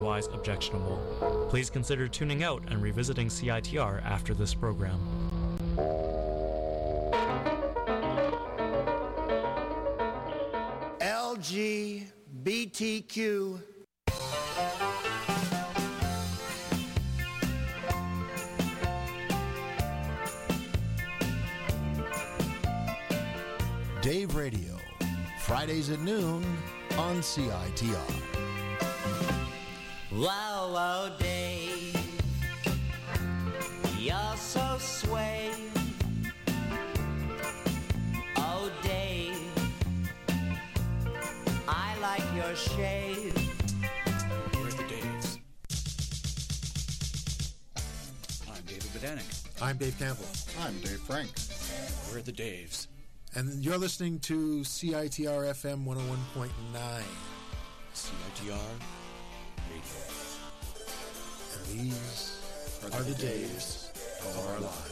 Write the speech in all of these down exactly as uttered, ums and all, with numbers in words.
otherwise objectionable. Please consider tuning out and revisiting C I T R after this program. L G B T Q. Dave Radio, Fridays at noon on C I T R. Wow, wow, Dave, you're so sway. Oh, Dave, I like your shade. Where's the Daves? I'm David Bedanik. I'm Dave Campbell. I'm Dave Frank. Where are the Daves? And you're listening to C I T R F M one oh one point nine. C I T R Radio. And these are the, are the days of our lives.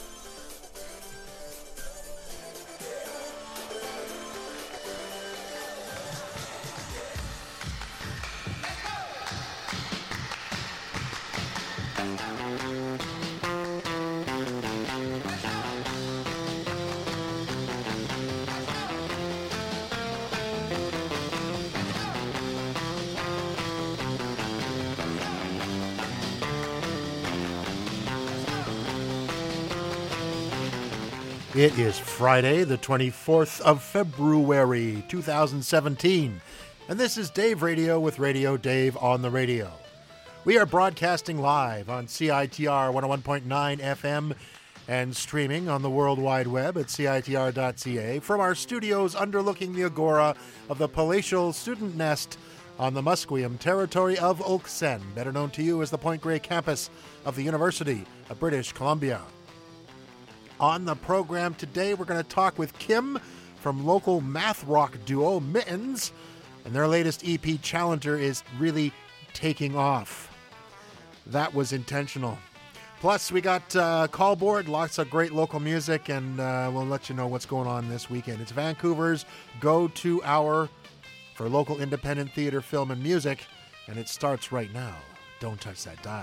It is Friday, the twenty-fourth of February, two thousand seventeen, and this is Dave Radio with Radio Dave on the radio. We are broadcasting live on C I T R one oh one point nine F M and streaming on the World Wide Web at C I T R dot C A from our studios underlooking the agora of the palatial student nest on the Musqueam territory of Oaksen, better known to you as the Point Grey campus of the University of British Columbia. On the program today, we're going to talk with Kim from local math rock duo Mittens, and their latest E P, Challenger, is really taking off. That was intentional. Plus, we got uh, Callboard, lots of great local music, and uh, we'll let you know what's going on this weekend. It's Vancouver's go-to hour for local independent theater, film, and music, and it starts right now. Don't touch that dial.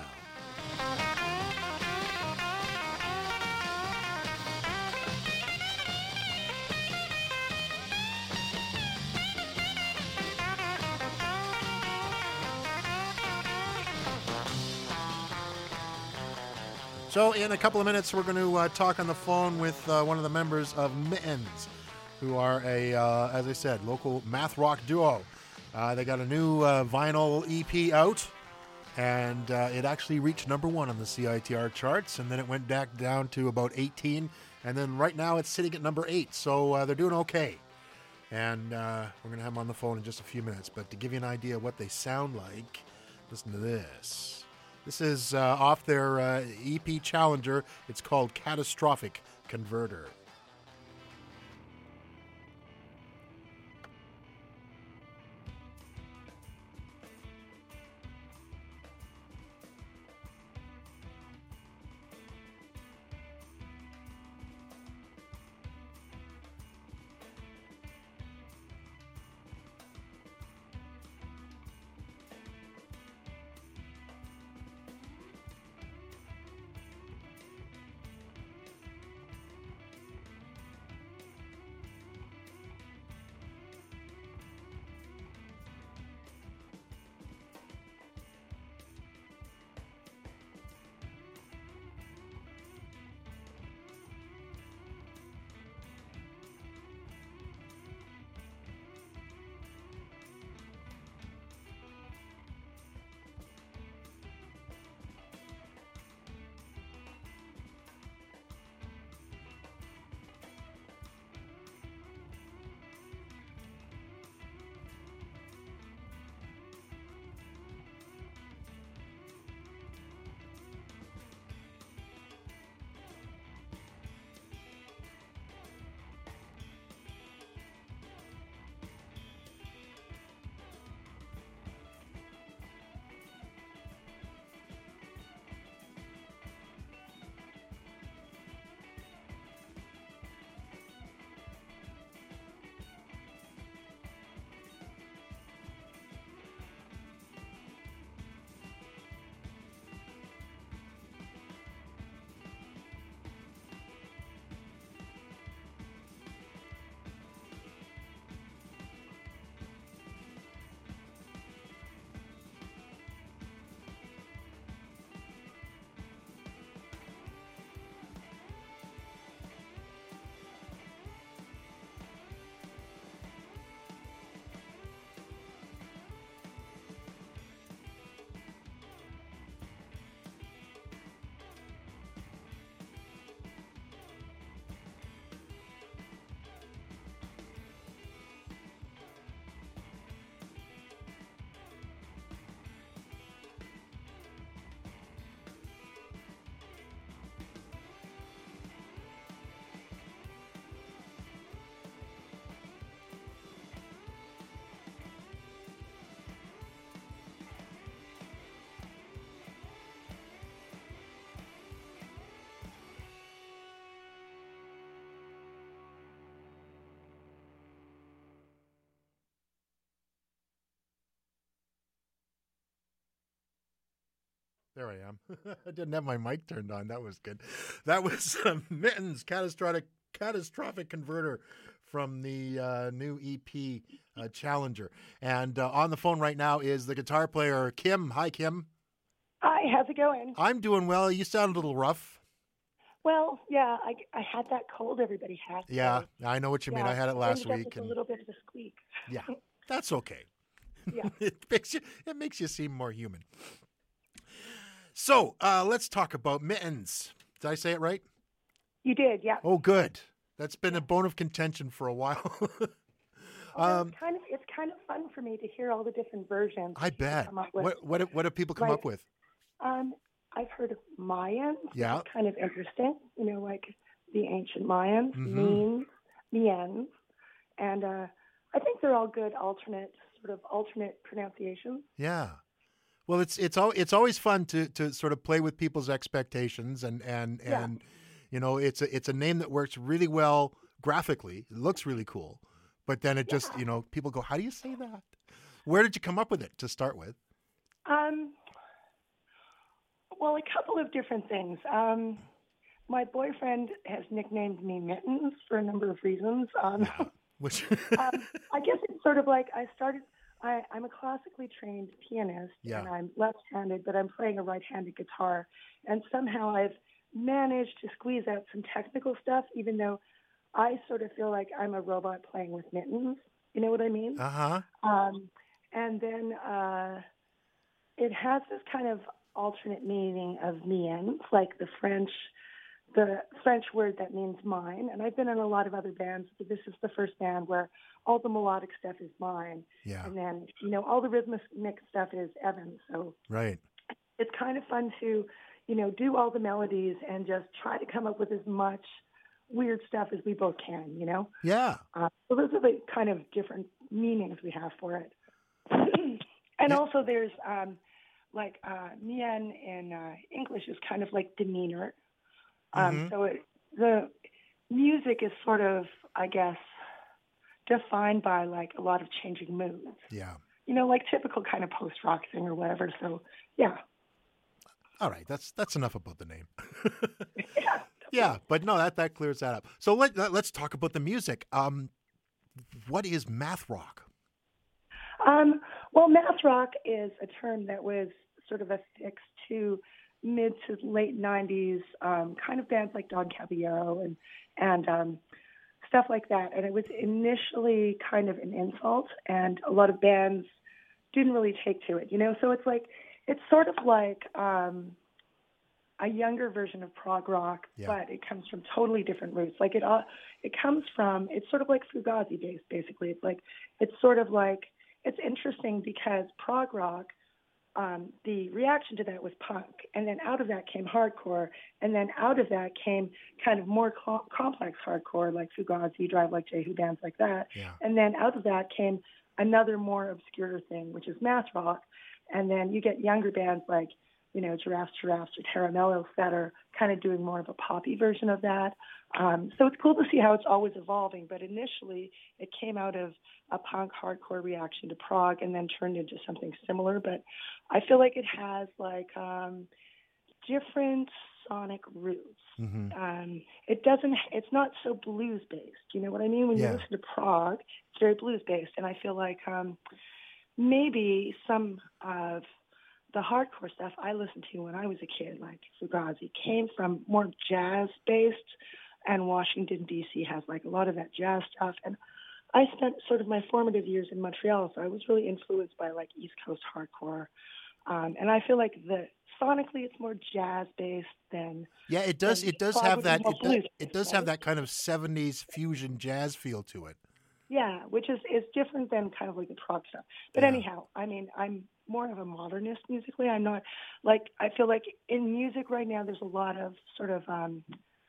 So in a couple of minutes, we're going to uh, talk on the phone with uh, one of the members of Mittens, who are a, uh, as I said, local math rock duo. Uh, they got a new uh, vinyl E P out, and uh, it actually reached number one on the C I T R charts, and then it went back down to about eighteen, and then right now it's sitting at number eight, so uh, they're doing okay. And uh, we're going to have them on the phone in just a few minutes, but to give you an idea of what they sound like, listen to this. This is uh, off their uh, E P Challenger. It's called Catastrophic Converter. There I am. I didn't have my mic turned on. That was good. That was um, Mittens, catastrophic catastrophic converter from the uh, new E P uh, Challenger. And uh, on the phone right now is the guitar player Kim. Hi, Kim. Hi, how's it going? I'm doing well. You sound a little rough. Well, yeah, I, I had that cold everybody had. Yeah, so, I know what you mean. yeah, I had it last ended up week. with And a little bit of a squeak. yeah, that's okay. Yeah. it makes you it makes you seem more human. So uh, let's talk about Mittens. Did I say it right? You did, yeah. Oh, good. That's been a bone of contention for a while. Well, um, it's kind of it's kind of fun for me to hear all the different versions. I that people bet. come up with. What what do- what do people come Like, up with? Um, I've heard of Mayans. which Yeah. is kind of interesting. You know, like the ancient Mayans, Mhm. means, miens, and uh, I think they're all good alternate sort of alternate pronunciations. Yeah. Well, it's it's al- it's always fun to, to sort of play with people's expectations and and, Yeah. and you know it's a it's a name that works really well graphically. It looks really cool, but then it just you know people go, how do you say that? Where did you come up with it to start with? Um, well, a couple of different things. Um, my boyfriend has nicknamed me Mittens for a number of reasons. Um, Which um, I guess it's sort of like I started. I, I'm a classically trained pianist, Yeah. and I'm left-handed, but I'm playing a right-handed guitar. And somehow I've managed to squeeze out some technical stuff, even though I sort of feel like I'm a robot playing with mittens. You know what I mean? uh huh. Um, and then uh, it has this kind of alternate meaning of miens, like the French, the French word that means mine. And I've been in a lot of other bands, but this is the first band where all the melodic stuff is mine. Yeah. And then, you know, all the rhythmic stuff is Evan's. So Right. it's kind of fun to, you know, do all the melodies and just try to come up with as much weird stuff as we both can, you know? Yeah. Uh, so those are the kind of different meanings we have for it. And Yeah. also there's um, like uh, mien in uh, English is kind of like demeanor. Um, Mhm. So it, the music is sort of, I guess, defined by like a lot of changing moods. Yeah. You know, like typical kind of post-rock thing or whatever. So, yeah. All right. That's that's enough about the name. Yeah. Yeah, but no, that that clears that up. So let, let let's talk about the music. Um, what is math rock? Um, well, math rock is a term that was sort of affixed to mid to late nineties um, kind of bands like Don Caballero and and um, stuff like that. And it was initially kind of an insult, and a lot of bands didn't really take to it, you know. So it's like it's sort of like um, a younger version of prog rock, Yeah. but it comes from totally different roots. Like it, uh, it comes from it's sort of like Fugazi based, basically. It's like it's sort of like it's interesting because prog rock, um, the reaction to that was punk, and then out of that came hardcore, and then out of that came kind of more co- complex hardcore like Fugazi, Drive Like Jehu, bands like that, Yeah. and then out of that came another more obscure thing, which is math rock, and then you get younger bands like, you know, Giraffes, Giraffes, or Terra Mellos that are kind of doing more of a poppy version of that. Um, so it's cool to see how it's always evolving, but initially it came out of a punk hardcore reaction to prog and then turned into something similar. But I feel like it has like um, different sonic roots. Mm-hmm. Um, it doesn't, it's not so blues based. You know what I mean? When Yeah. you listen to prog, it's very blues based. And I feel like um, maybe some of the hardcore stuff I listened to when I was a kid, like Fugazi, came from more jazz-based, and Washington, D C has like a lot of that jazz stuff. And I spent sort of my formative years in Montreal, so I was really influenced by like East Coast hardcore. Um, and I feel like the sonically it's more jazz-based than Yeah, it does. and It does prog have would that. be more It does, blues, it does have right? that kind of seventies fusion jazz feel to it. Yeah, which is, is different than kind of like the prog stuff. But Yeah. anyhow, I mean, I'm more of a modernist musically. I'm not like, I feel like in music right now, there's a lot of sort of, um,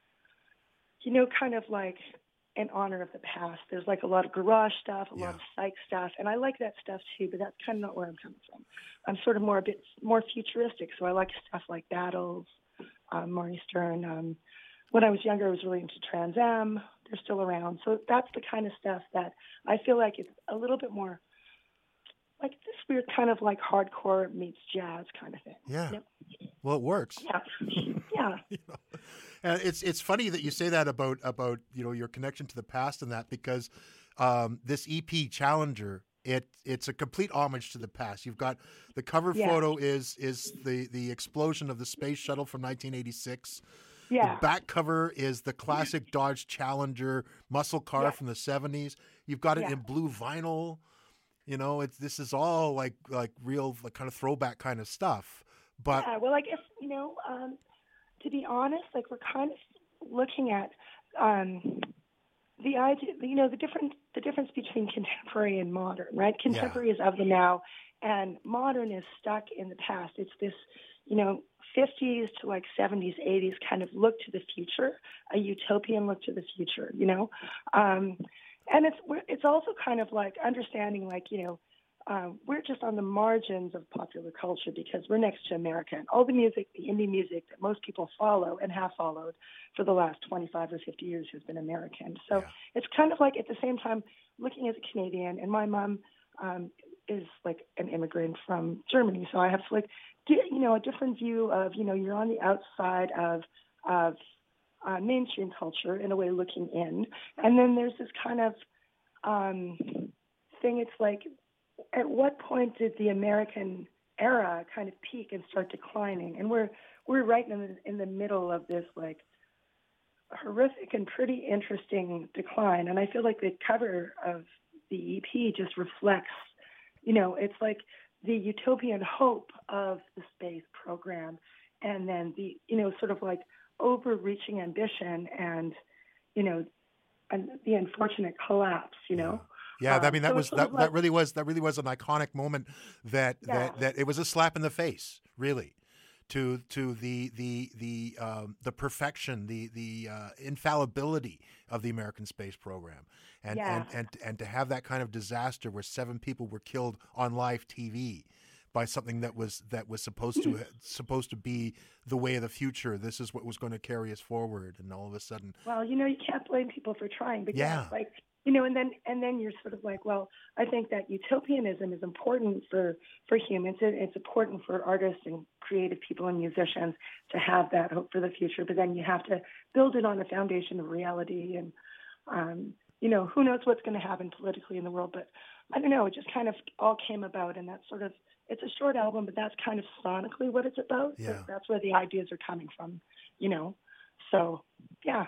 you know, kind of like in honor of the past. There's like a lot of garage stuff, a Yeah. lot of psych stuff, and I like that stuff too, but that's kind of not where I'm coming from. I'm sort of more a bit more futuristic, so I like stuff like Battles, um, Marty Stern. Um, when I was younger, I was really into Trans Am. They're still around. So that's the kind of stuff that I feel like it's a little bit more like this weird kind of like hardcore meets jazz kind of thing. Yeah. Yep. Well, it works. Yeah, yeah. You know? And it's it's funny that you say that about about you know your connection to the past and that, because um, this E P Challenger, it it's a complete homage to the past. You've got the cover Yeah. photo is is the the explosion of the space shuttle from nineteen eighty-six. Yeah. The back cover is the classic Dodge Challenger muscle car Yeah. from the seventies. You've got it Yeah. in blue vinyl. You know, it's this is all like like real like kind of throwback kind of stuff. But Yeah, well, I guess, you know, um, to be honest, like we're kind of looking at um, the idea, you know, the different the difference between contemporary and modern, right? Contemporary is of the now, and modern is stuck in the past. It's this, you know, fifties to like seventies, eighties kind of look to the future, a utopian look to the future, you know, um, and it's we're- it's also kind of like understanding, like, you know. Um, we're just on the margins of popular culture because we're next to America. And all the music, the indie music that most people follow and have followed for the last twenty-five or fifty years has been American. So Yeah. it's kind of like at the same time looking as a Canadian, and my mom um, is like an immigrant from Germany. So I have like, di- you know, a different view of, you know, you're on the outside of, of uh, mainstream culture in a way looking in. And then there's this kind of um, thing. It's like, at what point did the American era kind of peak and start declining? And we're we're right in the, in the middle of this like horrific and pretty interesting decline. And I feel like the cover of the E P just reflects, you know, it's like the utopian hope of the space program, and then the, you know, sort of like overreaching ambition and, you know, and the unfortunate collapse, you know. yeah, I Um, mean that so was it's sort that, of that like- really was that really was an iconic moment that Yeah. that that it was a slap in the face, really, to to the the the um, the perfection, the the uh, infallibility of the American space program, and, Yeah. and and and to have that kind of disaster where seven people were killed on live T V by something that was that was supposed to supposed to be the way of the future. This is what was going to carry us forward, and all of a sudden, Well, you know, you can't blame people for trying, but yeah, Yeah. it's like, you know, and then and then you're sort of like, well, I think that utopianism is important for for humans. It, it's important for artists and creative people and musicians to have that hope for the future. But then you have to build it on a foundation of reality, and um, you know, who knows what's going to happen politically in the world? But I don't know. It just kind of all came about, and that's sort of it's a short album, but that's kind of sonically what it's about. Yeah. That's where the ideas are coming from, you know. So yeah.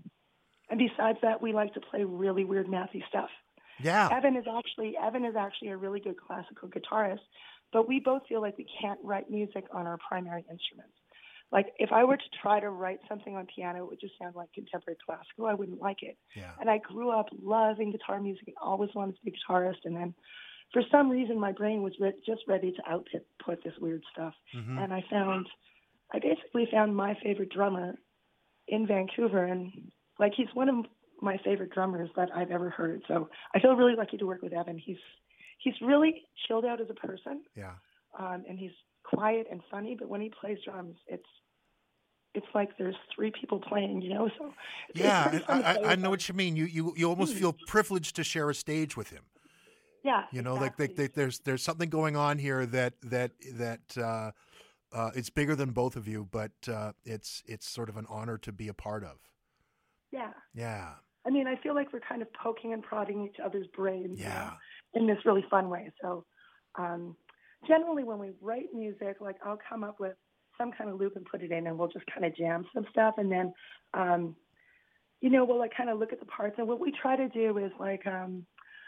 And besides that, we like to play really weird mathy stuff. yeah, Evan is actually Evan is actually a really good classical guitarist, but we both feel like we can't write music on our primary instruments. Like if I were to try to write something on piano, it would just sound like contemporary classical. I wouldn't like it. yeah, And I grew up loving guitar music and always wanted to be a guitarist. And then for some reason, my brain was re- just ready to output put this weird stuff. Mhm. And I found, I basically found my favorite drummer in Vancouver, and like he's one of my favorite drummers that I've ever heard. So I feel really lucky to work with Evan. He's he's really chilled out as a person, yeah. um, and he's quiet and funny. But when he plays drums, it's it's like there's three people playing, you know. So it's, Yeah, it's pretty and fun to I, play I, I with know him. what you mean. You you you almost feel privileged to share a stage with him. Yeah, You know, exactly. like, like, like there's there's something going on here that that that uh, uh, it's bigger than both of you, but uh, it's it's sort of an honor to be a part of. yeah. Yeah, I mean, I feel like we're kind of poking and prodding each other's brains, you Yeah. know, in this really fun way. So, um, generally, when we write music, like I'll come up with some kind of loop and put it in, and we'll just kind of jam some stuff, and then, um, you know, we'll like kind of look at the parts. And what we try to do is like um,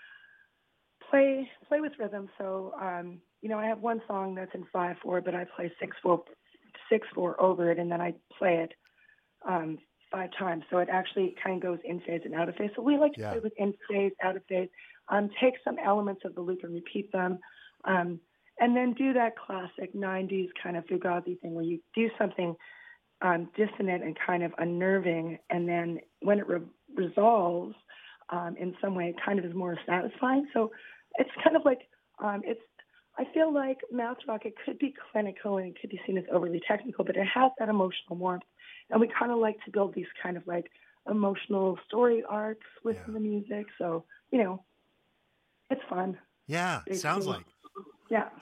play play with rhythm. So, um, you know, I have one song that's in five four, but I play six four six four over it, and then I play it um, five times. So it actually kind of goes in phase and out of phase. So we like to Yeah. play with in phase, out of phase, um, take some elements of the loop and repeat them, um, and then do that classic nineties kind of Fugazi thing where you do something um, dissonant and kind of unnerving, and then when it re- resolves um, in some way, it kind of is more satisfying. So it's kind of like, um, it's, I feel like Mouth Rock, it could be clinical and it could be seen as overly technical, but it has that emotional warmth. And we kind of like to build these kind of like emotional story arcs within Yeah. the music. So, you know, it's fun. yeah. Sounds Basically. like. Yeah.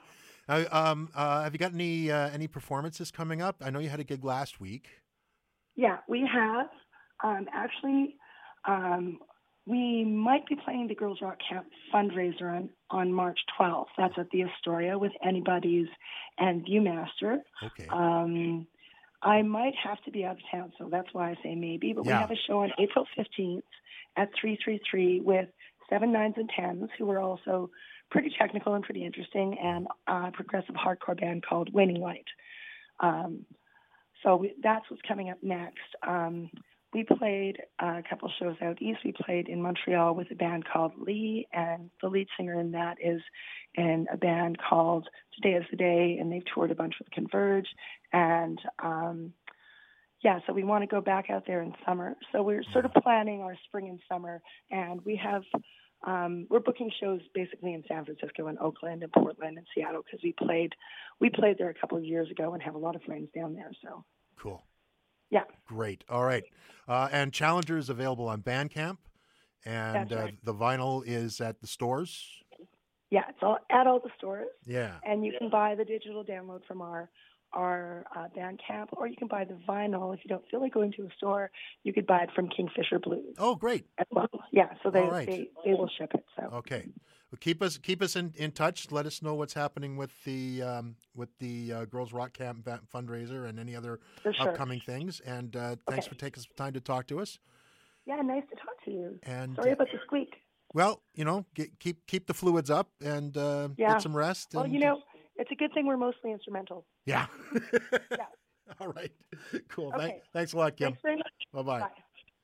Uh, um, uh, have you got any uh, any performances coming up? I know you had a gig last week. Yeah, we have. Um, actually, um, we might be playing the Girls Rock Camp fundraiser on, on March twelfth. That's at the Astoria with Anybody's and Viewmaster. Okay. Um, I might have to be out of town, so that's why I say maybe. But Yeah. we have a show on April fifteenth at three three three with seven nines and tens, who are also pretty technical and pretty interesting, and a progressive hardcore band called Waning Light. Um, so we, that's what's coming up next. Um, we played a couple shows out east. We played in Montreal with a band called Lee, and the lead singer in that is in a band called Today is the Day, and they've toured a bunch with Converge. And um, yeah, so we want to go back out there in summer. So we're sort of planning our spring and summer, and we have um, we're booking shows basically in San Francisco and Oakland and Portland and Seattle because we played we played there a couple of years ago and have a lot of friends down there. So cool. Yeah. Great. All right. Uh, and Challenger is available on Bandcamp, and That's right. uh, the vinyl is at the stores. Yeah, it's all at all the stores. Yeah. And you can buy the digital download from our our uh, Bandcamp, or you can buy the vinyl. If you don't feel like going to a store, you could buy it from Kingfisher Blues. Oh, great. As well. Yeah, so they, All right. they, they will ship it. So Okay. Well, keep us keep us in, in touch. Let us know what's happening with the um, with the uh, Girls Rock Camp va- fundraiser and any other For sure. upcoming things. And uh, thanks Okay. for taking some time to talk to us. Yeah, nice to talk to you. And Sorry uh, about the squeak. well, you know, get, keep keep the fluids up and uh, Yeah. get some rest. Well, and, you know, it's a good thing we're mostly instrumental. Yeah. Yeah. All right. Cool. Okay. Thank, thanks a lot, Kim. Thanks very much. Bye-bye. Bye.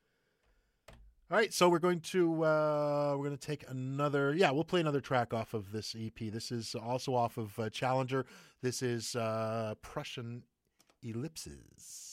All right, so we're going to uh, we're going to take another. Yeah, we'll play another track off of this E P. This is also off of uh, Challenger. This is uh, Prussian Ellipses.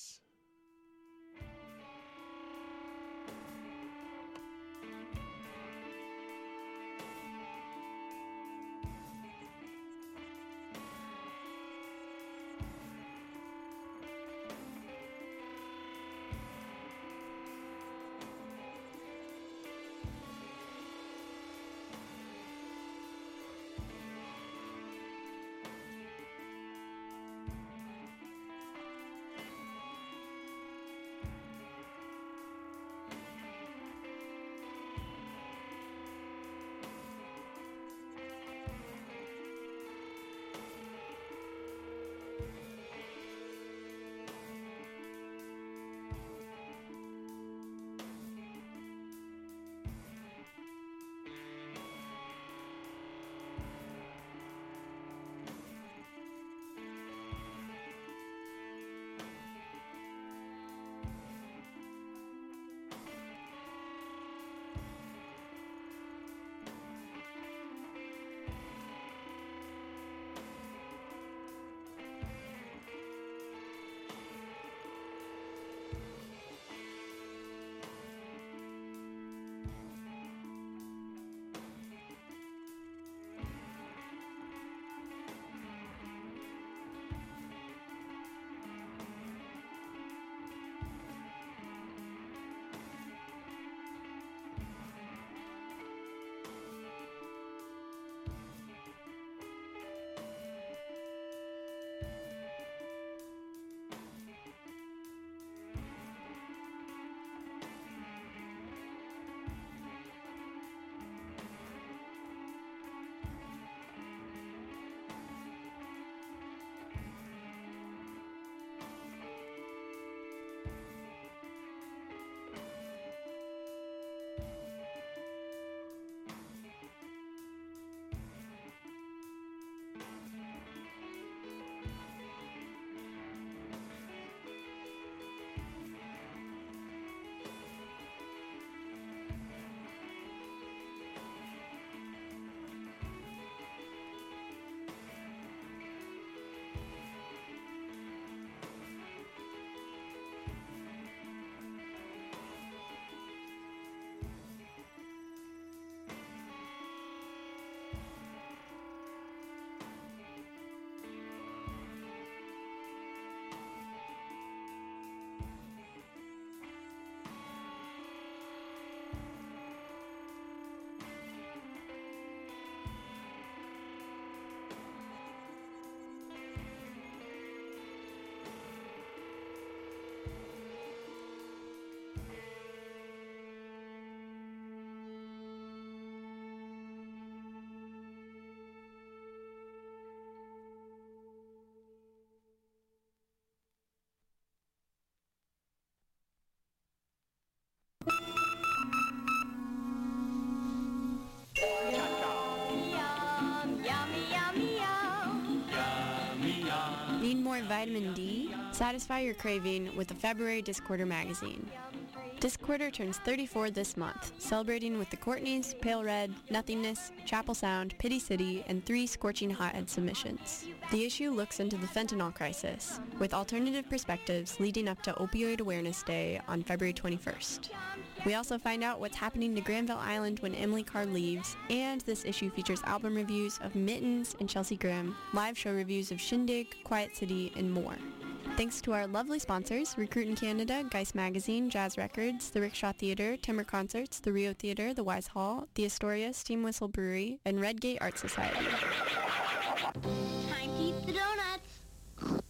more vitamin D? Satisfy your craving with the February Discorder magazine. Discorder turns thirty-four this month, celebrating with the Courtneys, Pale Red, Nothingness, Chapel Sound, Pity City, and three Scorching Hothead submissions. The issue looks into the fentanyl crisis, with alternative perspectives leading up to Opioid Awareness Day on February twenty-first. We also find out what's happening to Granville Island when Emily Carr leaves, and this issue features album reviews of Mittens and Chelsea Grimm, live show reviews of Shindig, Quiet City, and more. Thanks to our lovely sponsors, Recruit in Canada, Geist Magazine, Jazz Records, the Rickshaw Theatre, Timber Concerts, the Rio Theatre, the Wise Hall, the Astoria, Steam Whistle Brewery, and Redgate Art Society. Time to eat the donuts.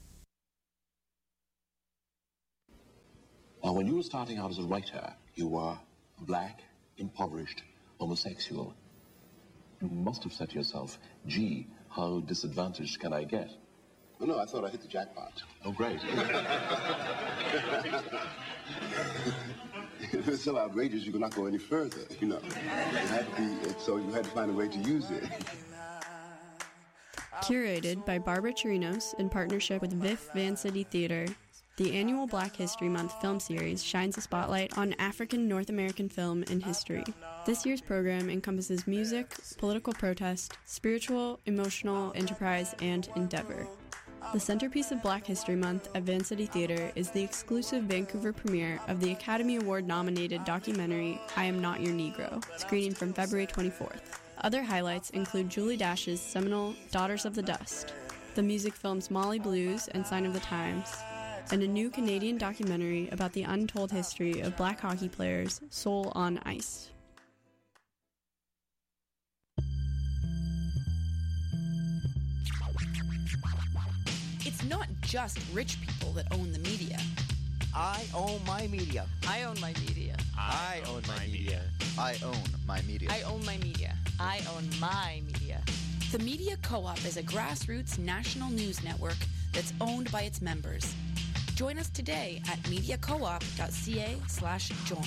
Now, when you were starting out as a writer, you were black, impoverished, homosexual. You must have said to yourself, gee, how disadvantaged can I get? Oh, no, I thought I hit the jackpot. Oh, great. If it's so outrageous, you could not go any further, you know. It had to be, so you had to find a way to use it. Curated by Barbara Chirinos in partnership with V I F Van City Theatre, the annual Black History Month film series shines a spotlight on African North American film and history. This year's program encompasses music, political protest, spiritual, emotional, enterprise, and endeavor. The centerpiece of Black History Month at Van City Theatre is the exclusive Vancouver premiere of the Academy Award-nominated documentary I Am Not Your Negro, screening from February twenty-fourth. Other highlights include Julie Dash's seminal Daughters of the Dust, the music films Molly Blues and Sign of the Times, and a new Canadian documentary about the untold history of black hockey players, Soul on Ice. It's not just rich people that own the media. I own my media. I own my media. I, I own my media. I own my media. I own my media. I own my media. The Media Co-op is a grassroots national news network that's owned by its members. Join us today at mediacoop.ca slash join.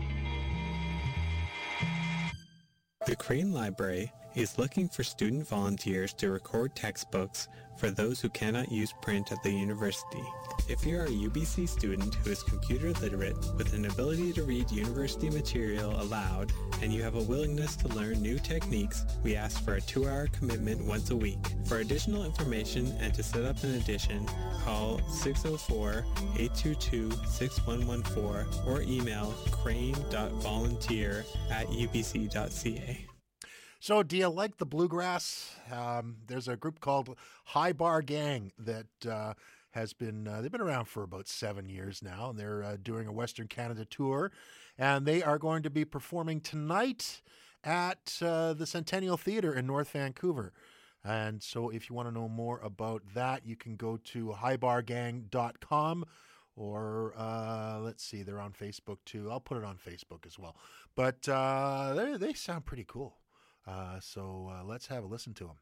The Crane Library is looking for student volunteers to record textbooks for those who cannot use print at the university. If you're a U B C student who is computer literate with an ability to read university material aloud and you have a willingness to learn new techniques, we ask for a two-hour commitment once a week. For additional information and to set up an edition, call six oh four, eight two two, six one one four or email crane dot volunteer at u b c dot c a. So do you like the bluegrass? Um, there's a group called High Bar Gang that uh, has been, uh, they've been around for about seven years now, and they're uh, doing a Western Canada tour, and they are going to be performing tonight at uh, the Centennial Theatre in North Vancouver. And so if you want to know more about that, you can go to high bar gang dot com. Or uh, let's see, they're on Facebook too. I'll put it on Facebook as well. But uh, they they sound pretty cool. Uh, so uh, let's have a listen to them.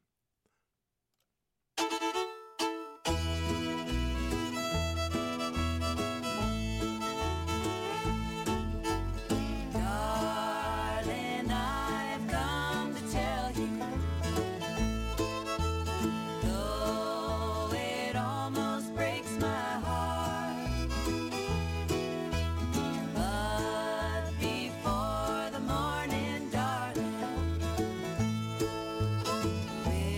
Darling, I've come to tell you, though it almost breaks my heart, but before the morning, darling,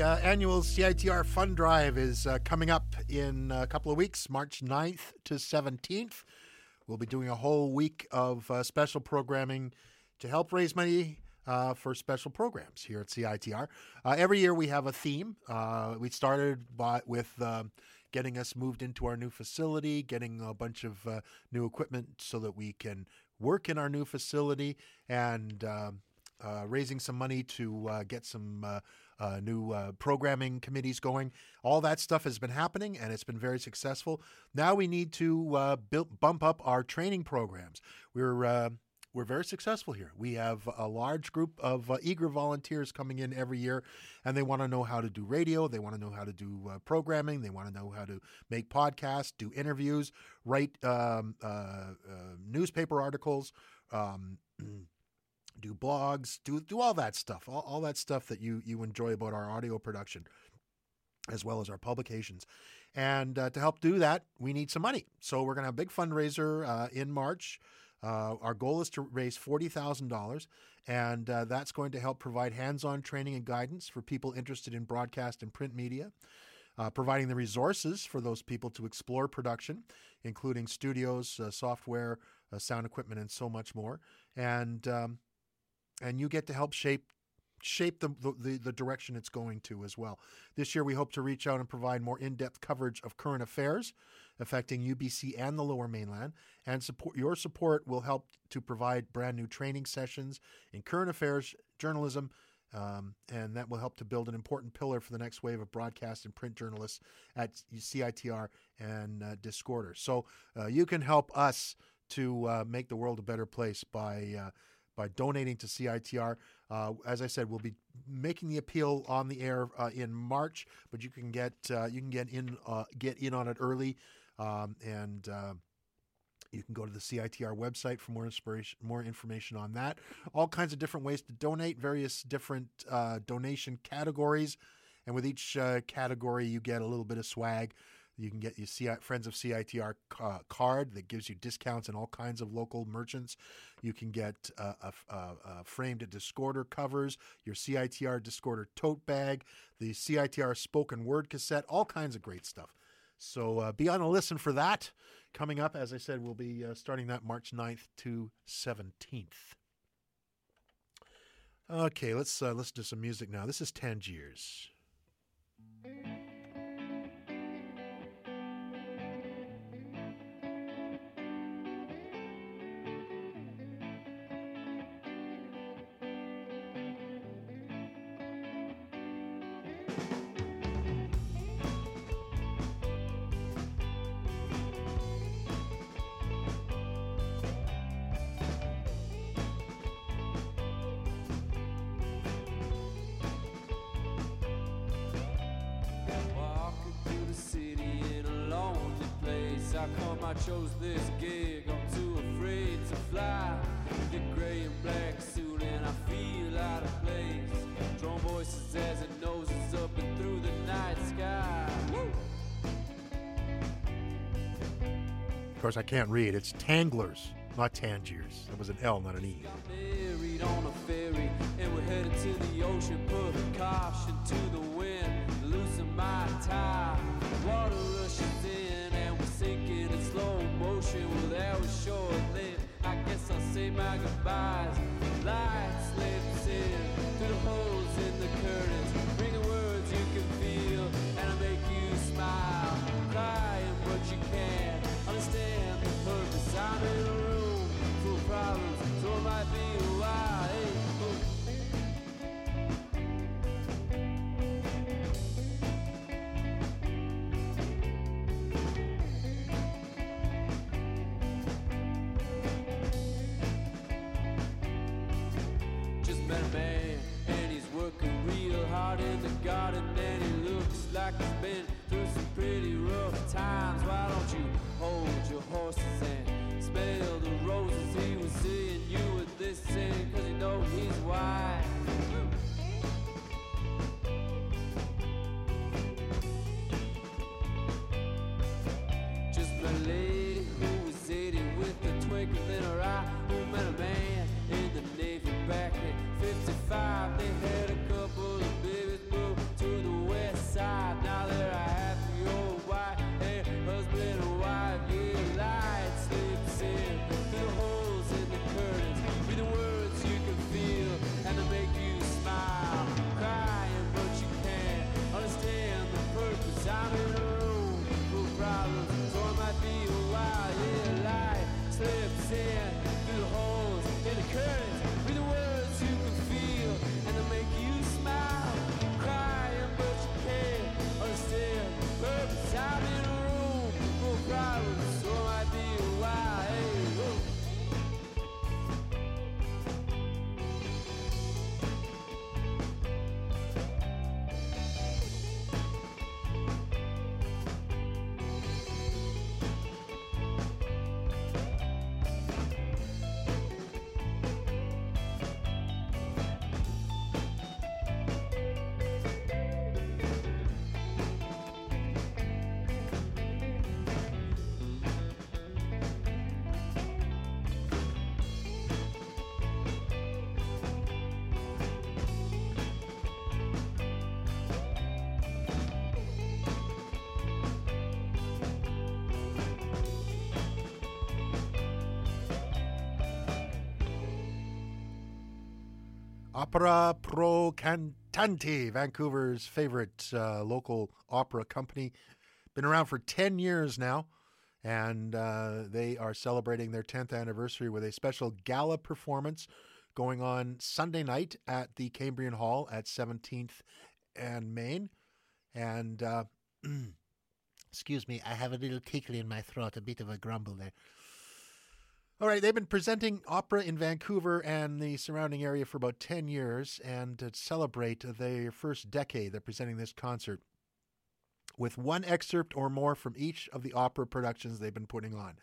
The uh, annual C I T R Fund Drive is uh, coming up in a couple of weeks, March ninth to seventeenth. We'll be doing a whole week of uh, special programming to help raise money uh, for special programs here at C I T R. Uh, every year we have a theme. Uh, we started by, with uh, getting us moved into our new facility, getting a bunch of uh, new equipment so that we can work in our new facility, and uh, uh, raising some money to uh, get some uh, uh, new uh, programming committees going. All that stuff has been happening, and it's been very successful. Now we need to uh, build, bump up our training programs. We're uh, we're very successful here. We have a large group of uh, eager volunteers coming in every year, and they want to know how to do radio. They want to know how to do uh, programming. They want to know how to make podcasts, do interviews, write um, uh, uh, newspaper articles, um, do blogs, do do all that stuff, all, all that stuff that you, you enjoy about our audio production, as well as our publications. And uh, to help do that, we need some money. So we're going to have a big fundraiser uh, in March. Uh, our goal is to raise forty thousand dollars, and uh, that's going to help provide hands-on training and guidance for people interested in broadcast and print media, uh, providing the resources for those people to explore production, including studios, uh, software, uh, sound equipment, and so much more. And um, and you get to help shape shape the, the the direction it's going to as well. This year, we hope to reach out and provide more in-depth coverage of current affairs affecting U B C and the Lower Mainland, and support your support will help to provide brand new training sessions in current affairs journalism, um, and that will help to build an important pillar for the next wave of broadcast and print journalists at C I T R and uh, Discorder. So uh, you can help us to uh, make the world a better place by uh, by donating to C I T R. Uh, as I said, we'll be making the appeal on the air uh, in March, but you can get uh, you can get in uh, get in on it early, um, and uh, you can go to the C I T R website for more inspiration, more information on that. All kinds of different ways to donate, various different uh, donation categories, and with each uh, category, you get a little bit of swag. You can get your C I, Friends of C I T R uh, card that gives you discounts in all kinds of local merchants. You can get uh, a, a, a framed Discorder covers, your C I T R Discorder tote bag, the C I T R spoken word cassette, all kinds of great stuff. So uh, be on the listen for that. Coming up, as I said, we'll be uh, starting that March ninth to seventeenth. Okay, let's uh, listen to some music now. This is Tangiers. How come I chose this gig? I'm too afraid to fly. The gray and black suit and I feel out of place. Drone voices as it noses up and through the night sky. Woo! Of course, I can't read. It's Tanglers, not Tangiers. It was an L, not an E. Married on a ferry and we're headed to the ocean. Put caution to the wind, loosen my tie. Water rushes in and we're sinking in slow motion. Well, that was short-lived. I guess I'll say my goodbyes. Light slips in through the holes in the curtains, bringing words you can feel and I make you smile. Crying, but you can't understand the purpose. I'm in a room full of problems, so it might be a while. Hey, met a man and he's working real hard in the garden and he looks like he's been through some pretty rough times. Why don't you hold your horses and smell the roses? He was seeing you with this thing cause you know he's white. Just met a lady who was eighty with a twinkle in her eye, who met a man in the Navy back at fifty-five. They had a couple of babies moved to the sand, through the holes in the curtains, read the words you can feel, and they'll make you smile, crying but you can't understand purpose. I'm in a room full of problems, so I be why. Hey, whoa. Opera Pro Cantante, Vancouver's favorite uh, local opera company. Been around for ten years now, and uh, they are celebrating their tenth anniversary with a special gala performance going on Sunday night at the Cambrian Hall at seventeenth and Main. And, uh, excuse me, I have a little tickle in my throat, a bit of a grumble there. All right, they've been presenting opera in Vancouver and the surrounding area for about ten years, and to celebrate their first decade, they're presenting this concert with one excerpt or more from each of the opera productions they've been putting on.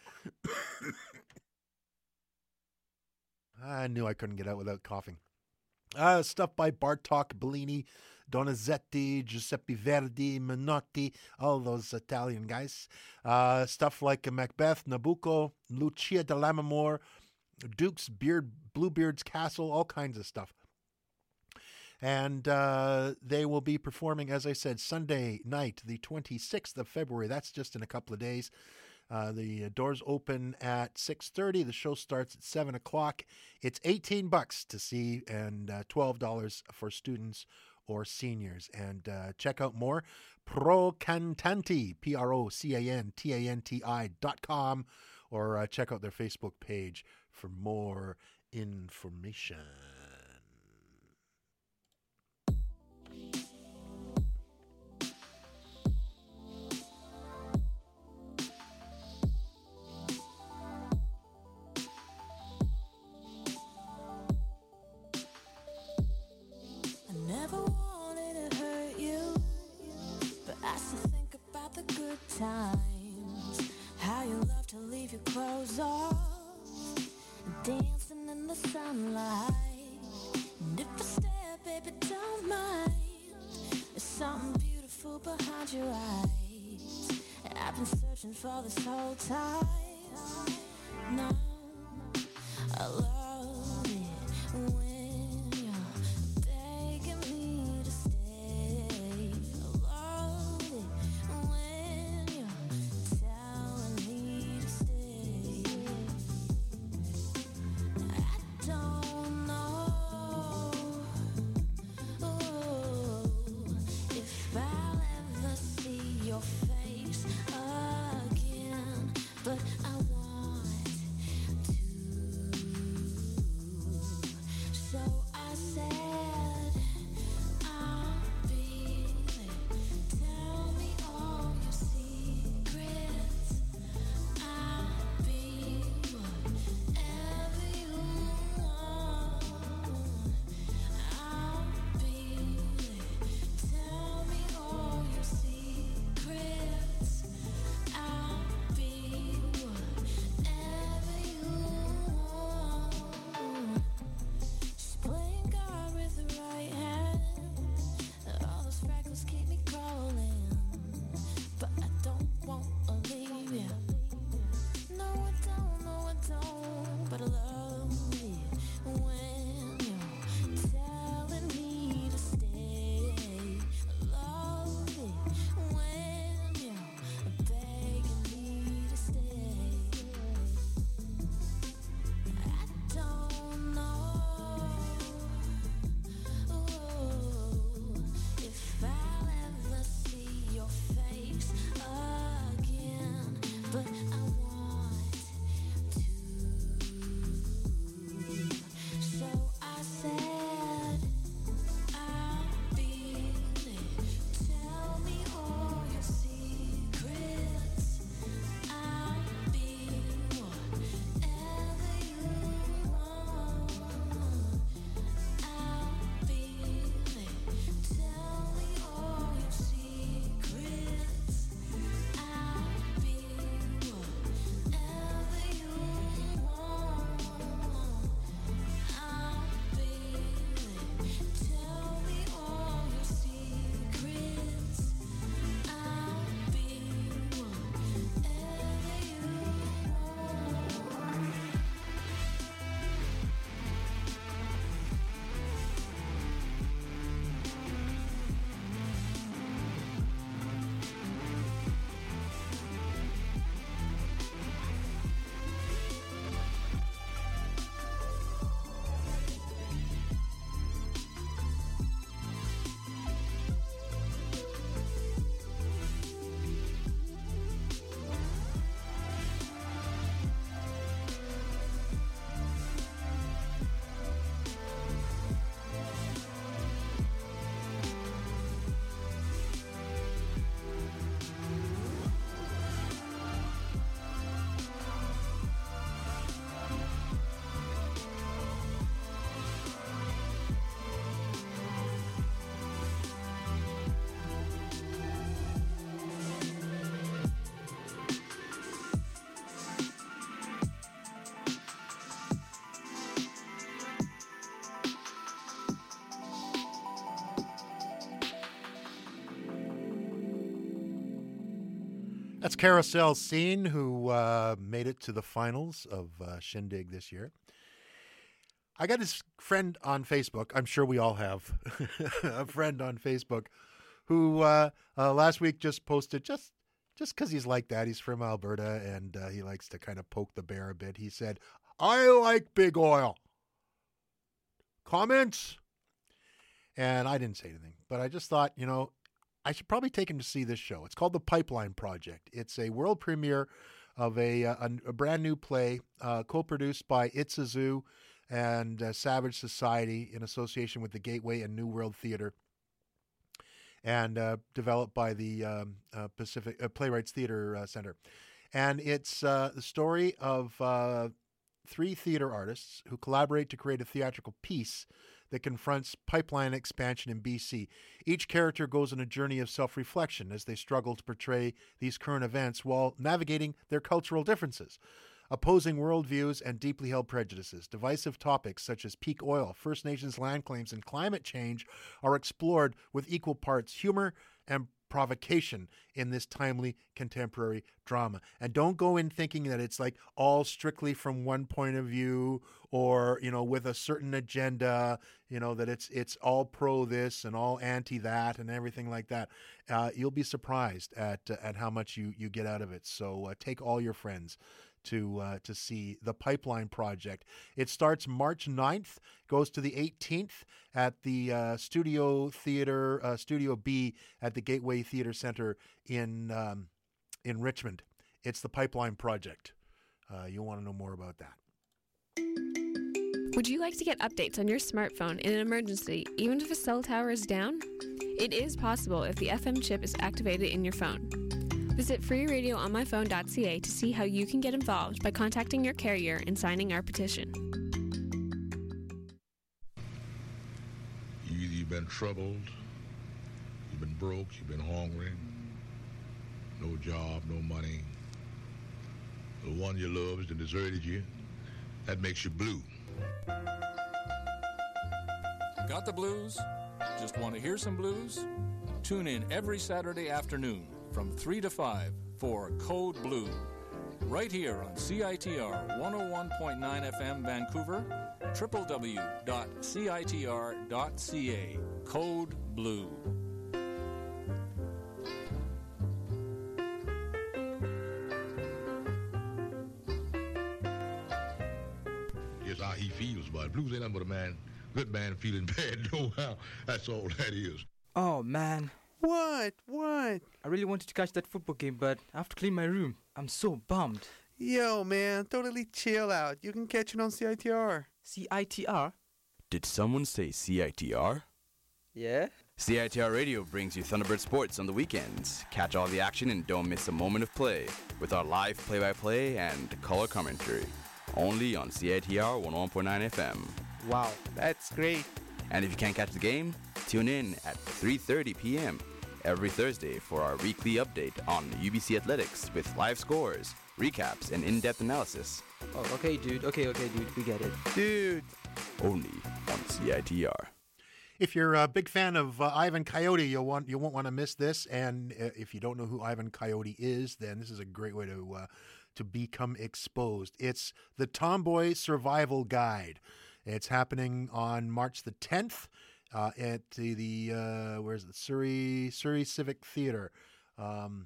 I knew I couldn't get out without coughing. Uh, stuff by Bartok, Bellini, Donizetti, Giuseppe Verdi, Menotti, all those Italian guys. Uh, stuff like Macbeth, Nabucco, Lucia de Lammermoor, Duke's Beard, Bluebeard's Castle, all kinds of stuff. And uh, they will be performing, as I said, Sunday night, the twenty-sixth of February. That's just in a couple of days. Uh, the doors open at six thirty. The show starts at seven o'clock. It's eighteen bucks to see and uh, twelve dollars for students or seniors. And uh, check out more, Pro Cantanti, P R O C A N T A N T I dot com, or uh, check out their Facebook page for more information. Never wanted to hurt you, but I still think about the good times. How you love to leave your clothes off, dancing in the sunlight. And if I stare, baby, don't mind. There's something beautiful behind your eyes, and I've been searching for this whole time. No, I love it when but I want to That's Carousel Scene, who uh, made it to the finals of uh, Shindig this year. I got this friend on Facebook. I'm sure we all have a friend on Facebook who uh, uh, last week just posted, just just because he's like that. He's from Alberta, and uh, he likes to kind of poke the bear a bit. He said, I like big oil. Comments? And I didn't say anything, but I just thought, you know, I should probably take him to see this show. It's called The Pipeline Project. It's a world premiere of a, a, a brand new play uh, co-produced by Itsuzu and uh, Savage Society in association with the Gateway and New World Theater, and uh, developed by the um, uh, Pacific uh, Playwrights Theater uh, Center. And it's uh, the story of uh, three theater artists who collaborate to create a theatrical piece that confronts pipeline expansion in B C. Each character goes on a journey of self-reflection as they struggle to portray these current events while navigating their cultural differences. Opposing worldviews and deeply held prejudices, divisive topics such as peak oil, First Nations land claims, and climate change are explored with equal parts humor and provocation in this timely contemporary drama. And don't go in thinking that it's like all strictly from one point of view or, you know, with a certain agenda, you know, that it's it's all pro this and all anti that and everything like that. Uh, you'll be surprised at uh, at how much you, you get out of it. So uh, take all your friends to uh, to see The Pipeline Project. It starts March ninth, goes to the eighteenth at the uh, Studio Theater, uh, Studio B at the Gateway Theater Center in um, in Richmond. It's The Pipeline Project. Uh, you'll want to know more about that. Would you like to get updates on your smartphone in an emergency, even if a cell tower is down? It is possible if the F M chip is activated in your phone. Visit free radio on my phone dot c a to see how you can get involved by contacting your carrier and signing our petition. Either you've been troubled, you've been broke, you've been hungry, no job, no money. The one you loved and deserted you, that makes you blue. Got the blues? Just want to hear some blues? Tune in every Saturday afternoon from three to five for Code Blue, right here on C I T R one oh one point nine F M Vancouver, w w w dot c i t r dot c a. Code Blue. Here's how he feels about it. Blues ain't nothing but a man, good man feeling bad, no how. That's all that is. Oh, man. What? What? I really wanted to catch that football game, but I have to clean my room. I'm so bummed. Yo, man, totally chill out. You can catch it on C I T R. C I T R? Did someone say C I T R? Yeah? C I T R Radio brings you Thunderbird Sports on the weekends. Catch all the action and don't miss a moment of play with our live play-by-play and color commentary. Only on C I T R one oh one point nine F M. Wow, that's great. And if you can't catch the game, tune in at three thirty p.m. every Thursday for our weekly update on U B C Athletics with live scores, recaps, and in-depth analysis. Oh, okay, dude. Okay, okay, dude. We get it. Dude. Only on C I T R. If you're a big fan of uh, Ivan Coyote, you'll want you won't want to miss this. And uh, if you don't know who Ivan Coyote is, then this is a great way to uh, to become exposed. It's the Tomboy Survival Guide. It's happening on March the tenth uh, at the, the uh, where's it? Surrey Surrey Civic Theater. Um,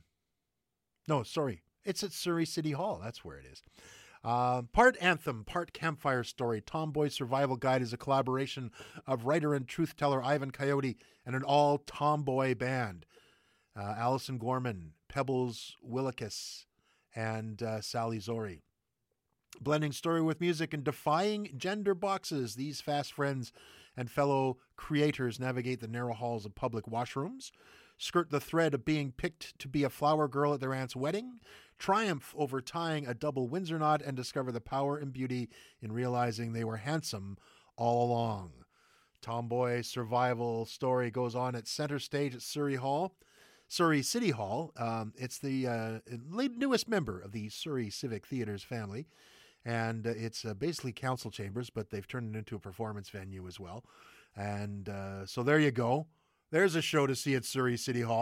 no, sorry, it's at Surrey City Hall. That's where it is. Uh, part anthem, part campfire story. Tomboy Survival Guide is a collaboration of writer and truth teller Ivan Coyote and an all tomboy band. Uh, Alison Gorman, Pebbles Willikis, and uh, Sally Zori. Blending story with music and defying gender boxes, these fast friends and fellow creators navigate the narrow halls of public washrooms, skirt the thread of being picked to be a flower girl at their aunt's wedding, triumph over tying a double Windsor knot, and discover the power and beauty in realizing they were handsome all along. Tomboy survival story goes on at Center Stage at Surrey Hall. Surrey City Hall. Um, it's the uh, newest member of the Surrey Civic Theatres family. And uh, it's uh, basically council chambers, but they've turned it into a performance venue as well. And uh, so there you go. There's a show to see at Surrey City Hall.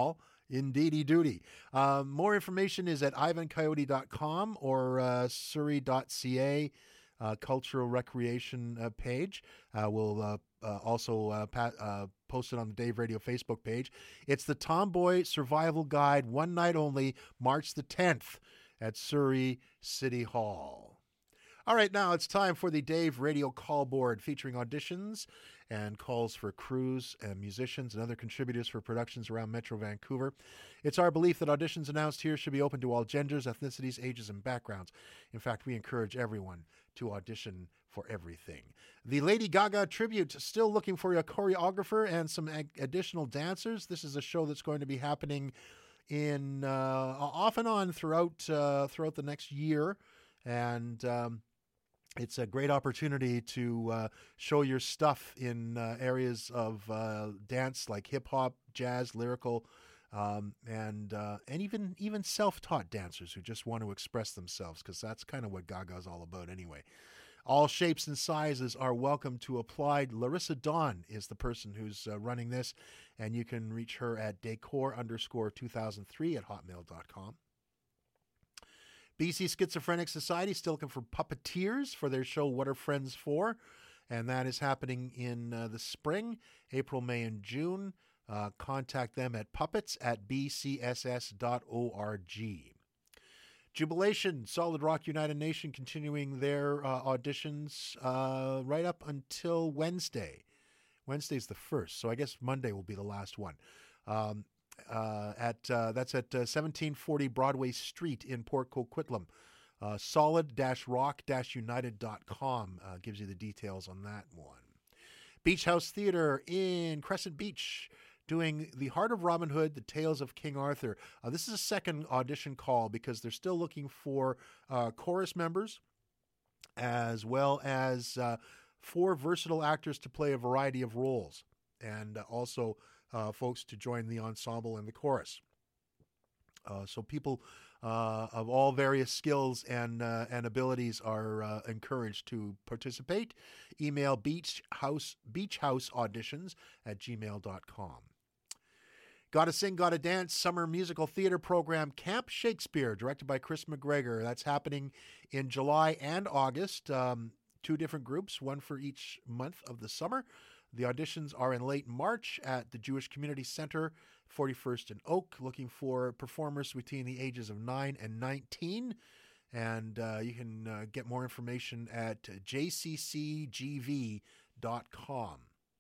Indeedy doody. Um, more information is at ivan coyote dot com or uh, surrey dot c a, uh, cultural recreation uh, page. Uh, we'll uh, uh, also uh, pa- uh, post it on the Dave Radio Facebook page. It's the Tomboy Survival Guide, one night only, March the tenth at Surrey City Hall. All right, now it's time for the Dave Radio Call Board, featuring auditions and calls for crews and musicians and other contributors for productions around Metro Vancouver. It's our belief that auditions announced here should be open to all genders, ethnicities, ages, and backgrounds. In fact, we encourage everyone to audition for everything. The Lady Gaga tribute, still looking for a choreographer and some ag- additional dancers. This is a show that's going to be happening in uh, off and on throughout uh, throughout the next year, and um, it's a great opportunity to uh, show your stuff in uh, areas of uh, dance like hip hop, jazz, lyrical, um, and uh, and even even self-taught dancers who just want to express themselves, because that's kind of what Gaga's all about anyway. All shapes and sizes are welcome to apply. Larissa Dawn is the person who's uh, running this, and you can reach her at decor underscore two thousand three at hotmail dot com. B C Schizophrenic Society still looking for puppeteers for their show What Are Friends For? And that is happening in uh, the spring, April, May, and June. Uh, contact them at puppets at b c s s dot org. Jubilation, Solid Rock United Nation, continuing their uh, auditions uh, right up until Wednesday. Wednesday's the first, so I guess Monday will be the last one. Um, uh, at uh, that's at uh, seventeen forty Broadway Street in Port Coquitlam. Uh, solid rock united dot com uh, gives you the details on that one. Beach House Theater in Crescent Beach, doing The Heart of Robin Hood, The Tales of King Arthur. Uh, this is a second audition call because they're still looking for uh, chorus members, as well as uh, four versatile actors to play a variety of roles, and uh, also uh, folks to join the ensemble and the chorus. Uh, so people uh, of all various skills and uh, and abilities are uh, encouraged to participate. Email beachhouse, beachhouseauditions at gmail dot com. Gotta Sing, Gotta Dance summer musical theater program, Camp Shakespeare, directed by Chris McGregor. That's happening in July and August. Um, two different groups, one for each month of the summer. The auditions are in late March at the Jewish Community Center, forty-first and Oak, looking for performers between the ages of nine and nineteen. And uh, you can uh, get more information at j c c g v dot com.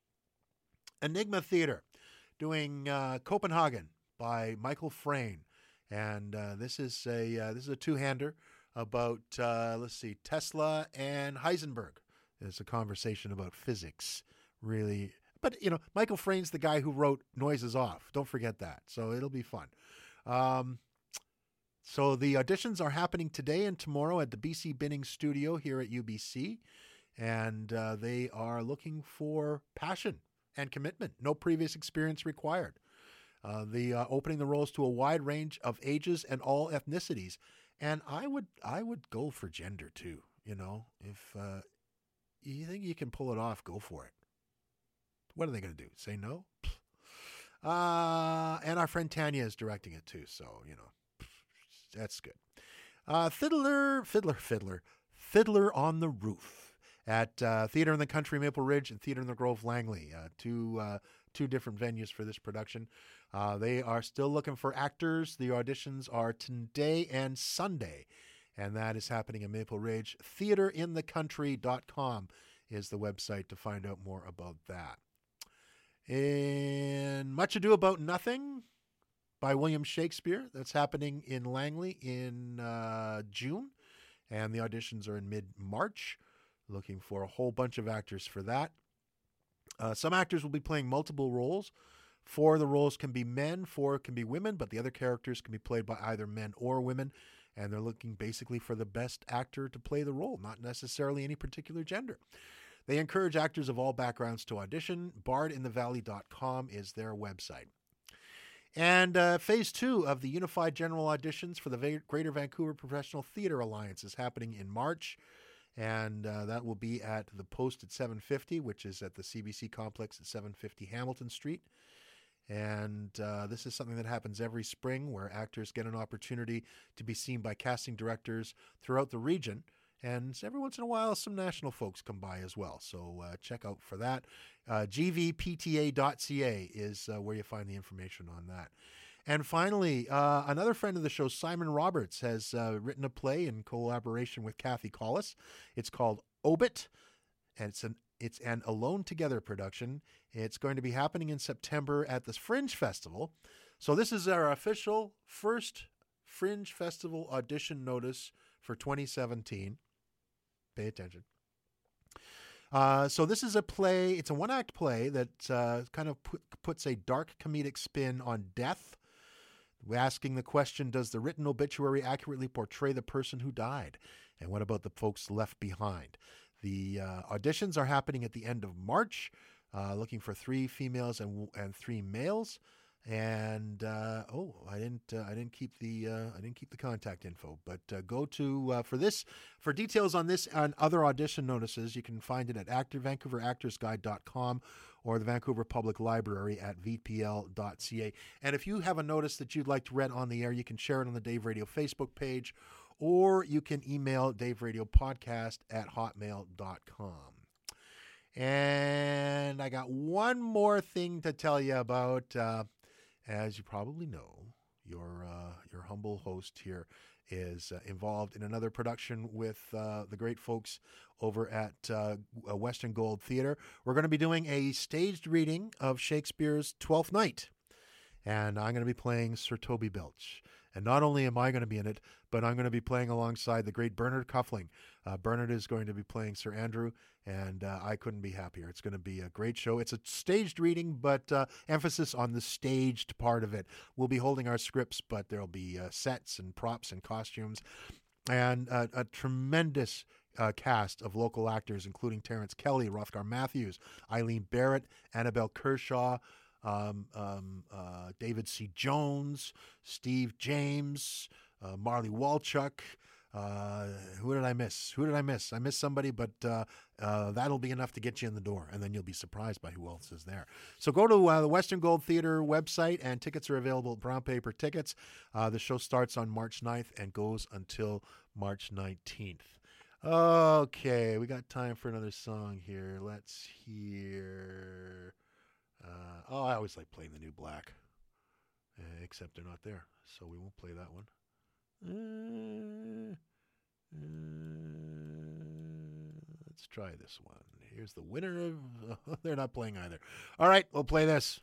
Enigma Theater, doing uh, Copenhagen by Michael Frayn, and uh, this is a uh, this is a two-hander about uh, let's see, Tesla and Heisenberg. It's a conversation about physics, really. But you know, Michael Frayn's the guy who wrote Noises Off. Don't forget that. So it'll be fun. Um, so the auditions are happening today and tomorrow at the B C Binning Studio here at U B C, and uh, they are looking for passion and commitment. No previous experience required. Uh, the uh, opening the roles to a wide range of ages and all ethnicities, and I would I would go for gender too. You know, if uh, you think you can pull it off, go for it. What are they going to do? Say no? Uh, and our friend Tanya is directing it too, so you know that's good. Uh, Fiddler, Fiddler, Fiddler, Fiddler on the Roof at uh, Theater in the Country, Maple Ridge, and Theater in the Grove, Langley. Uh, two uh, two different venues for this production. Uh, they are still looking for actors. The auditions are today and Sunday, and that is happening in Maple Ridge. theater in the country dot com is the website to find out more about that. And Much Ado About Nothing by William Shakespeare. That's happening in Langley in uh, June, and the auditions are in mid-March. Looking for a whole bunch of actors for that. Uh, some actors will be playing multiple roles. Four of the roles can be men, four can be women, but the other characters can be played by either men or women, and they're looking basically for the best actor to play the role, not necessarily any particular gender. They encourage actors of all backgrounds to audition. bard in the valley dot com is their website. And uh, phase two of the Unified General Auditions for the Va- Greater Vancouver Professional Theatre Alliance is happening in March, and uh, that will be at the Post at seven fifty, which is at the C B C complex at seven fifty Hamilton Street. And uh, this is something that happens every spring where actors get an opportunity to be seen by casting directors throughout the region. And every once in a while, some national folks come by as well. So uh, check out for that. Uh, G V P T A dot C A is uh, where you find the information on that. And finally, uh, another friend of the show, Simon Roberts, has uh, written a play in collaboration with Kathy Collis. It's called Obit, and it's an it's an Alone Together production. It's going to be happening in September at the Fringe Festival. So this is our official first Fringe Festival audition notice for twenty seventeen. Pay attention. Uh, so this is a play. It's a one-act play that uh, kind of put, puts a dark comedic spin on death. We're asking the question, does the written obituary accurately portray the person who died? And what about the folks left behind? The uh, auditions are happening at the end of March, uh, looking for three females and and three males. And uh, oh, I didn't uh, I didn't keep the uh, I didn't keep the contact info. But uh, go to uh, for this for details on this and other audition notices. You can find it at actor vancouver actors guide dot com or the Vancouver Public Library at v p l dot c a. And if you have a notice that you'd like to read on the air, you can share it on the Dave Radio Facebook page, or you can email Dave Radio Podcast at hotmail dot com. And I got one more thing to tell you about. Uh, As you probably know, your uh, your humble host here is uh, involved in another production with uh, the great folks over at uh, Western Gold Theatre. We're going to be doing a staged reading of Shakespeare's Twelfth Night, and I'm going to be playing Sir Toby Belch. And not only am I going to be in it, but I'm going to be playing alongside the great Bernard Cuffling. Uh, Bernard is going to be playing Sir Andrew, and uh, I couldn't be happier. It's going to be a great show. It's a staged reading, but uh, emphasis on the staged part of it. We'll be holding our scripts, but there'll be uh, sets and props and costumes, and uh, a tremendous uh, cast of local actors, including Terrence Kelly, Rothgar Matthews, Eileen Barrett, Annabelle Kershaw, Um, um, uh, David C. Jones, Steve James, uh, Marley Walchuk. Uh, who did I miss? Who did I miss? I missed somebody, but uh, uh, that'll be enough to get you in the door, and then you'll be surprised by who else is there. So go to uh, the Western Gold Theatre website, and tickets are available at Brown Paper Tickets. Uh, the show starts on March ninth and goes until March nineteenth. Okay, we got time for another song here. Let's hear... Uh, oh, I always like playing the New Black, uh, except they're not there, so we won't play that one. Uh, uh, let's try this one. Here's the winner of... Uh, they're not playing either. All right, we'll play this.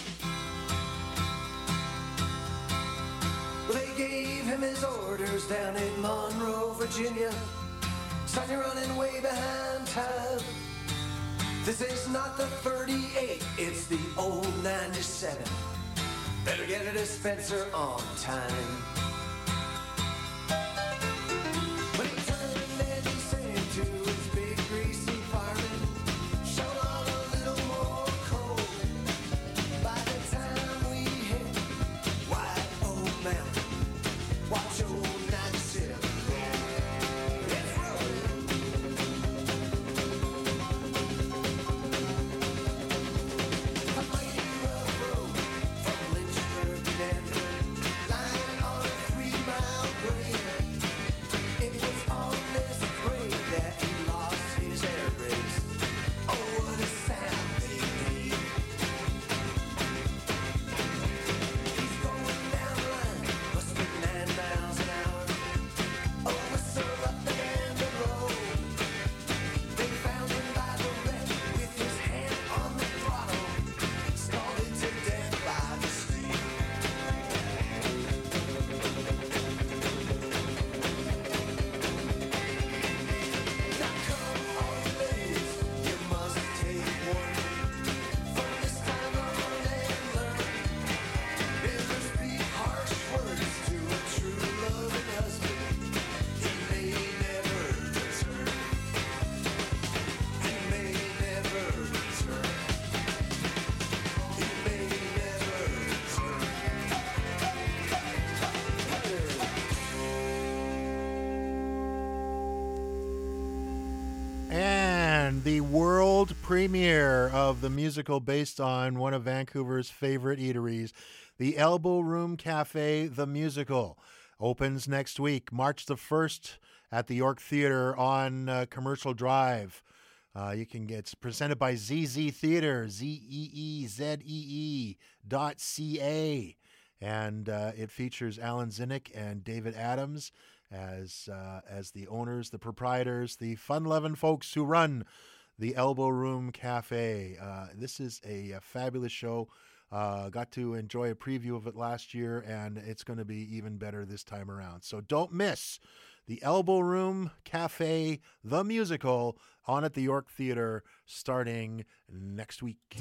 Well, they gave him his orders down in Monroe, Virginia. Son, you're running way behind time. This is not the thirty-eight, it's the old ninety-seven. Better get it to Spencer on time. But he turned and he said to his big greasy fireman, show on a little more coal. By the time we hit White Oak Mountain, watch old ninety-seven. Lying on a and the world premiere of the musical based on one of Vancouver's favorite eateries, the Elbow Room Cafe, the musical, opens next week, March the first, at the York Theatre on uh, Commercial Drive. Uh, you can get it's presented by Z Z Theatre, Z E E Z E E dot C A. And uh, it features Alan Zinnick and David Adams as uh, as the owners, the proprietors, the fun-loving folks who run the Elbow Room Cafe. Uh, this is a, a fabulous show. Uh, got to enjoy a preview of it last year, and it's going to be even better this time around. So don't miss the Elbow Room Cafe, the musical, on at the York Theatre starting next week.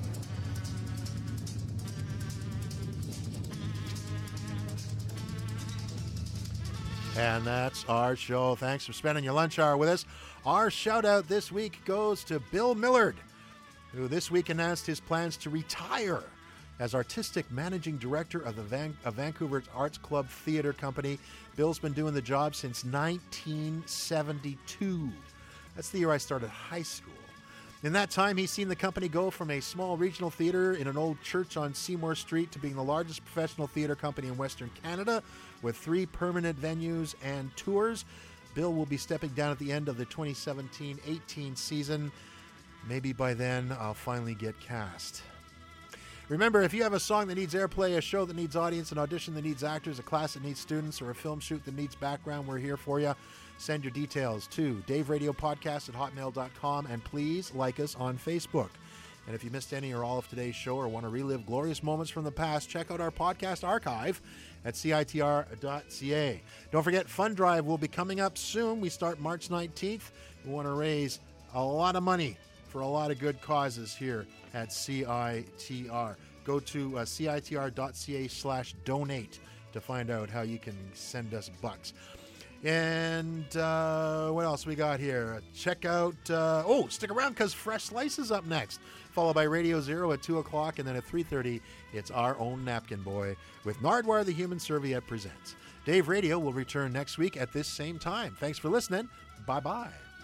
And that's our show. Thanks for spending your lunch hour with us. Our shout out this week goes to Bill Millard, who this week announced his plans to retire as artistic managing director of the Van- of Vancouver's Arts Club Theatre Company. Bill's been doing the job since nineteen seventy-two. That's the year I started high school. In that time, he's seen the company go from a small regional theatre in an old church on Seymour Street to being the largest professional theatre company in Western Canada with three permanent venues and tours. Bill will be stepping down at the end of the twenty seventeen eighteen season. Maybe by then I'll finally get cast. Remember, if you have a song that needs airplay, a show that needs audience, an audition that needs actors, a class that needs students, or a film shoot that needs background, we're here for you. Send your details to dave radio podcast at hotmail dot com, and please like us on Facebook. And if you missed any or all of today's show or want to relive glorious moments from the past, check out our podcast archive at C I T R dot C A. Don't forget, Fund Drive will be coming up soon. We start March nineteenth. We want to raise a lot of money for a lot of good causes here at C I T R. Go to uh, C I T R dot C A slash donate to find out how you can send us bucks. And uh, what else we got here? Check out, uh, oh, stick around because Fresh Slice is up next, followed by Radio Zero at two o'clock, and then at three thirty, it's Our Own Napkin Boy with Nardwuar the Human Serviette Presents. Dave Radio will return next week at this same time. Thanks for listening. Bye-bye.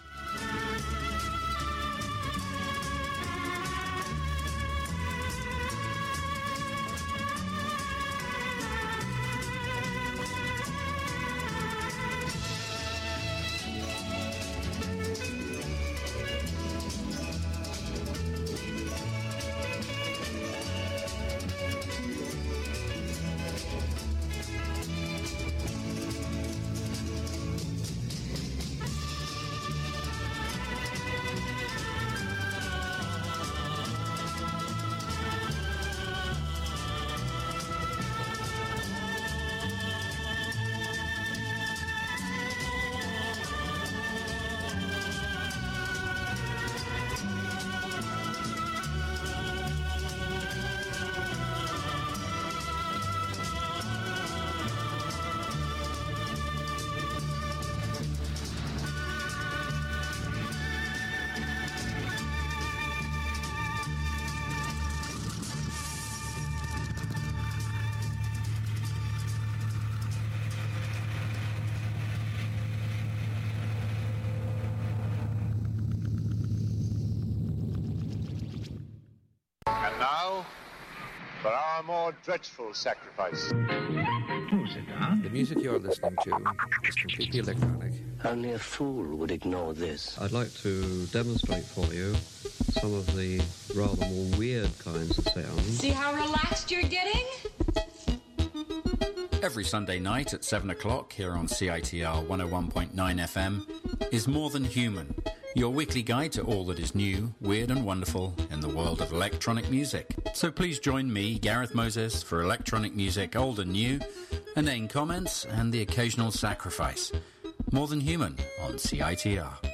More dreadful sacrifice. The music you're listening to is completely electronic. Only a fool would ignore this. I'd like to demonstrate for you some of the rather more weird kinds of sounds. See how relaxed you're getting? Every Sunday night at seven o'clock here on C I T R one oh one point nine F M is More Than Human, your weekly guide to all that is new, weird and wonderful in the world of electronic music. So please join me, Gareth Moses, for electronic music old and new, inane comments and the occasional sacrifice. More Than Human on C I T R.